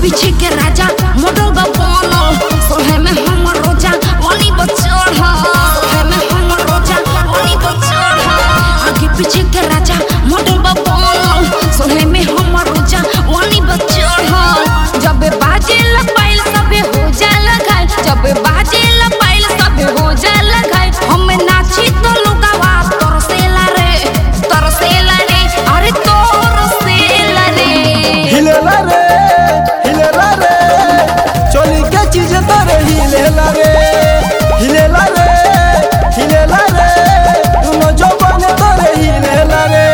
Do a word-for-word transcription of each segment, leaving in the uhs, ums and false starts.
पीछे के राजा मॉडल बा बनल सोहे में हम रोजा वाली बचड़ सोहे में हम रोजा वाली बचड़ आगे पीछे के राजा मॉडल बा बनल सोहे में हम रोजा वाली बचड़ जब बाजे लपाइल सबे हो जाला घायल जब बाजे लपाइल सबे हो जाला घायल हम नाची तो लुगावा तरसेला रे तरसेला रे अरे तरसेला रे हिलेला रे हिलेला रे चोली के चीज तोरे हिलेला रे हिलेला रे हिलेला रे तुम जो बने तोरे हिलेला रे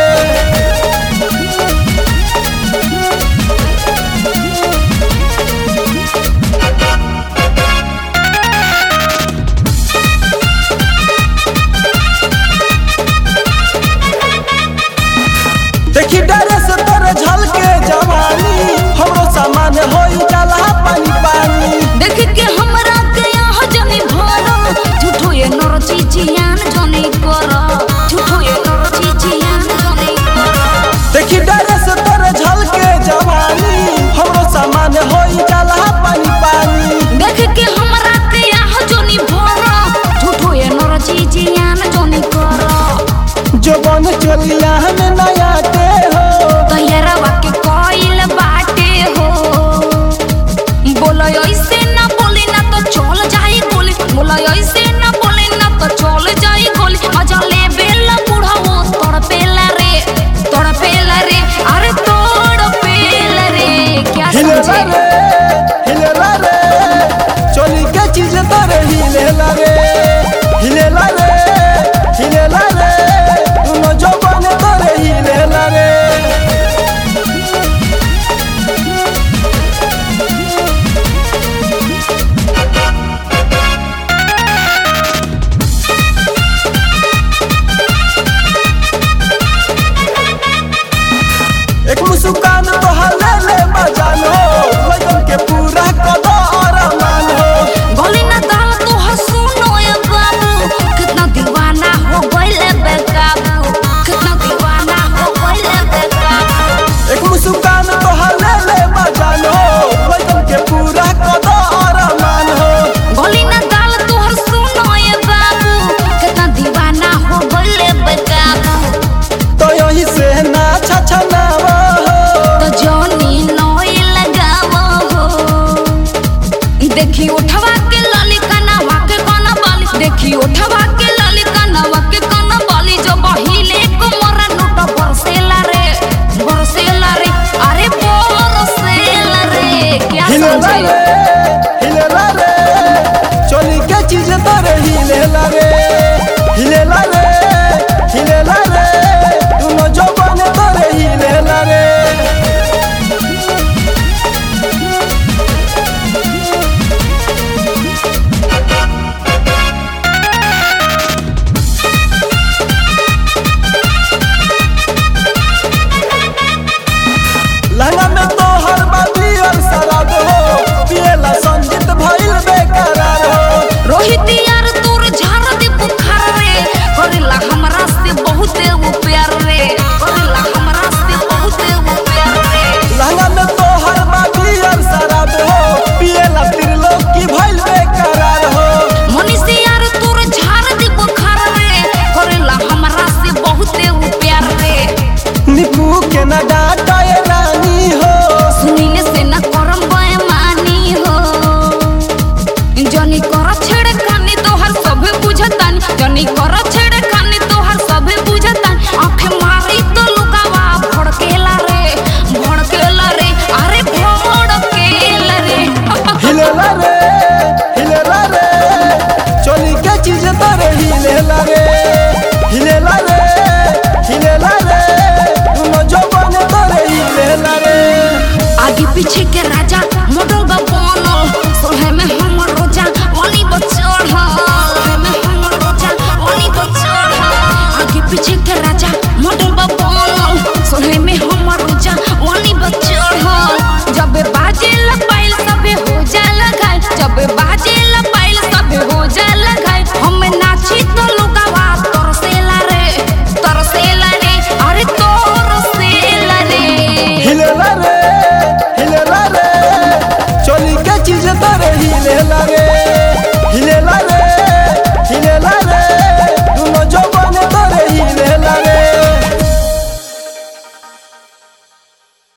देखी डरे से तोरे झलके जवानी हमरो सामान होई जाला पानी पानी देख के हमरा के यहाँ जनी भरो झूठो ये नर चिचियान जनी करो झूठो ये नर चिचियान जनी करो देखी डरे से तोरे झलके जवानी हमरो सामान होई जाला पानी पानी देख के हमरा के यहाँ जनी भरो झूठो ये नर चिचियान जनी करो जो बन चलिया हमें नया के हो तैयारवा के कोइल बाटे हो बोलो ऐसे ना बोले ना तो चल जाई गोली बोलो ऐसे ना बोले ना तो चल जाई गोली मजा ले बेला बूढ़ा वो तड़पेला रे तड़पेला रे अरे तड़पेला रे क्या हिलेला समझे रे हिलेला रे चोली के चीज तोरे हिलेला रे हिलेला रे हिलेला रे तुम जो बने तोरे हिलेला रे एक मुस्कान तो हले ले बजानो लगन के पूरा कदो अरमान हो गोली ना दाल तो हंसुनो ये बाबू कितना दीवाना हो गइले बेकाबू कितना दीवाना हो गइले बेकाबू एक मुस्कान तो हले ले बजानो लगन के पूरा कदो अरमान हो गोली ना दाल तो हंसुनो ये बाबू कितना दीवाना हो गइले बेकाबू तो यही से ना छछनावा हो तो जोनी नोई लगावो हो देखी उठवा के लाली कनवा के कोना बाली देखी उठवा के लाली कनवा के कोना बाली जो बहिले को मोरा नोट बरसेला रे बरसेला रे अरे बरसेला रे क्या हिलेला समझे रे हिलेला रे चोली के चीज तोरे हिलेला रे हिलेला रे हिलेला रे तुम जो बने तोरे हिलेला रे लहंगा में तो हर बाती और शराब हो पिएला संगीत भइल बेकरार हो रोहित यार तोर झाड़ दे बुखार रे करेला हमरा से बहुत वो प्यार रे करेला हमरा से बहुत वो प्यार रे लहंगा में तो हर बाती और शराब हो पिएला त्रिलोक की भइल बेकरार हो मनीष यार तोर झाड़ दे बुखार रे करेला हमरा से बहुत वो प्यार रे निपू के ना डांटा ये